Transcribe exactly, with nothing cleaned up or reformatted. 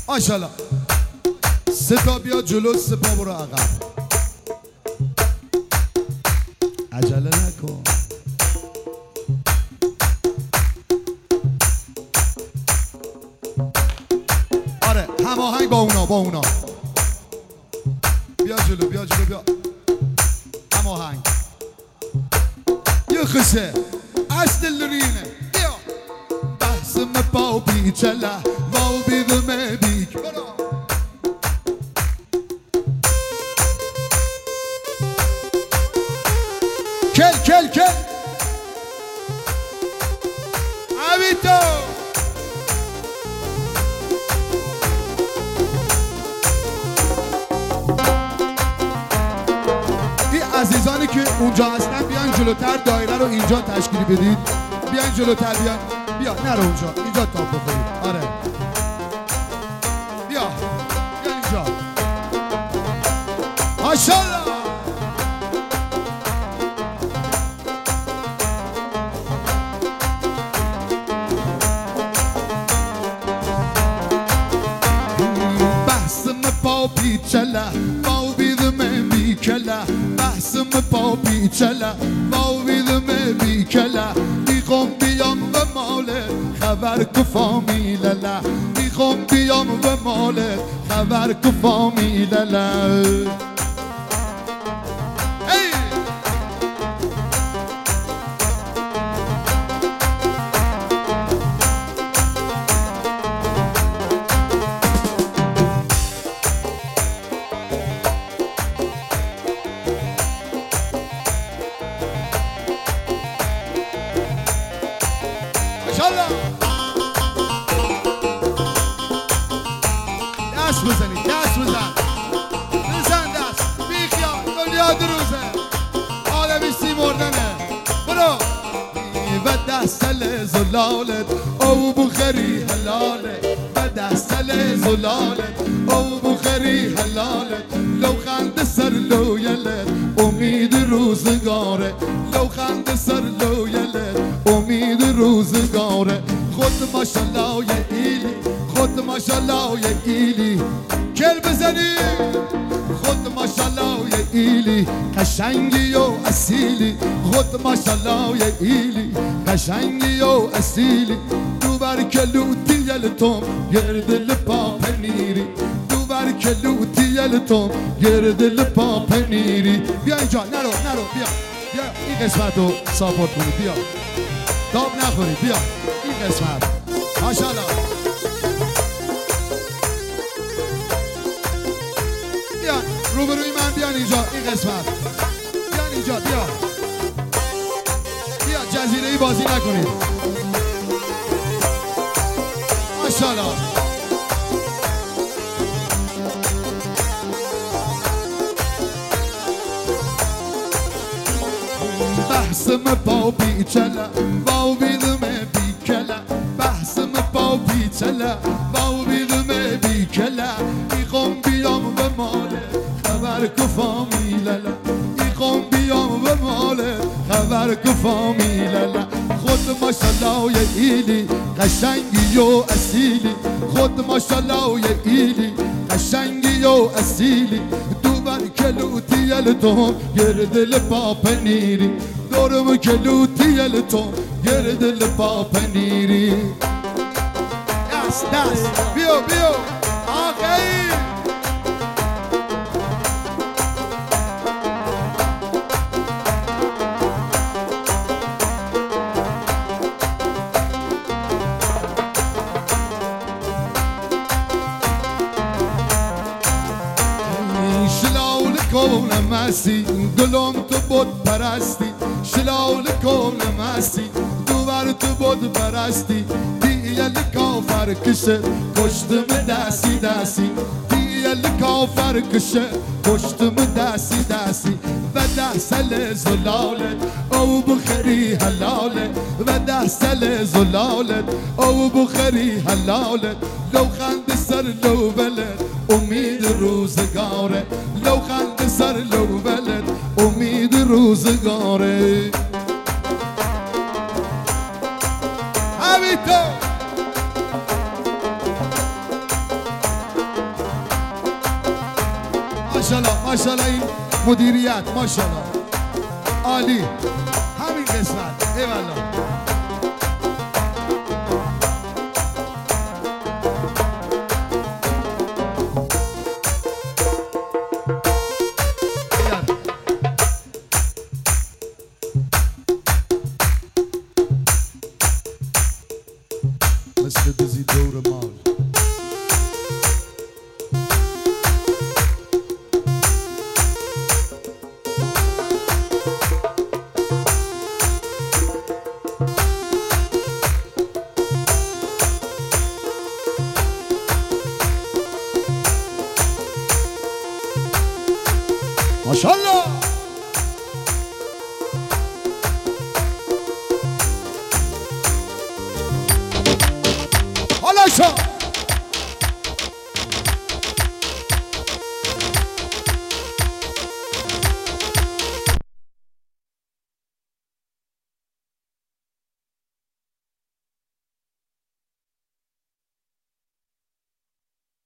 ماشاءالله. سه تا بیا جلو، سه پا برو عقب. عجله نکن. آره هماهنگ با اونا، با اونا. بیا جلو، بیا جلو، بیا. هماهنگ. یه خشه از دلرینه. بیا. بحثم با بیچله و بیدم بیک. برو. کل کل کل عبیتو این عزیزانی که اونجا هستن بیان جلوتر، دایره رو اینجا تشکیل بدید. بیان جلوتر، بیان بیا، نرو اونجا، اینجا تاپ بخورید. آره بیا بیا اینجا. ماشاءالله. بیچله با بیدم بیکله، بحثم با بیچله با بیدم بیکله. میخوام بیام به ماله خبر که فامیلله، میخوام بیام به ماله خبر که فامیلله. دست بزنید، دست بزن، بزن دست، بیخیال، دنیا دروزه، آدمی سی مردنه. برو. و دستل زلالت او بخری حلاله، و دستل زلالت او بخری حلاله. لو خند سر لویلت امید روزگاره، لو خند سر لویلت امید روزگاره. خود ماشالله یه ایلی، خود ماشالله یه ایلی. کل بزنی. خود ماشالله یه ایلی، قشنگی و اصیلی. خود ماشالله یه ایلی، قشنگی و اصیلی. دو بر کلوتی یلتم گرد لپا پنیری، دو بر کلوتی یلتم گرد لپا پنیری. بیا اینجا، نرو نرو، بیا بیا این قسمت رو ساپورت کنی. بیا داب نخوری، بیا این قسمت. ماشاءالله. بیان روبروی من، بیان اینجا این قسمت. بیان اینجا، بیا بیا جزیره‌ای بازی نکنید. ماشاءالله. بحثم با بیچله با بیدم بیکله، بحثم با بیچله با بیدم بیکله. میخوام بیام به ماله خبر که فامیلله، میخوام بیام به ماله خبر که فامیلله. خود ماشالله یه ایلی، قشنگی و اصیلی. خود ماشالله یه ایلی، قشنگی و اصیلی. دو بر کلوتی یلتم گرد لپا پنیری، دورم کلوتی یلتم گرد لپا پنیری. دست دست، بیو بیو آقایی. کون مستی گلم تو بود پرستی، شلال کون مستی دوباره تو بود پرستی. دیل کافر کشه کشتم دستی دستی، دیل کافر کشه کشتم دستی دستی. و دستل زلالت او بخری حلاله، و دستل زلالت او بخری حلاله. لو خند سر لو بلد امید روزگاره، لو خند سر لو بلد امید روزگاره. ماشاءالله ماشاءالله این مدیریت ماشاءالله عالی همین قسمت ایوالله مثل دزی دور مال ماشاءالله حالا شو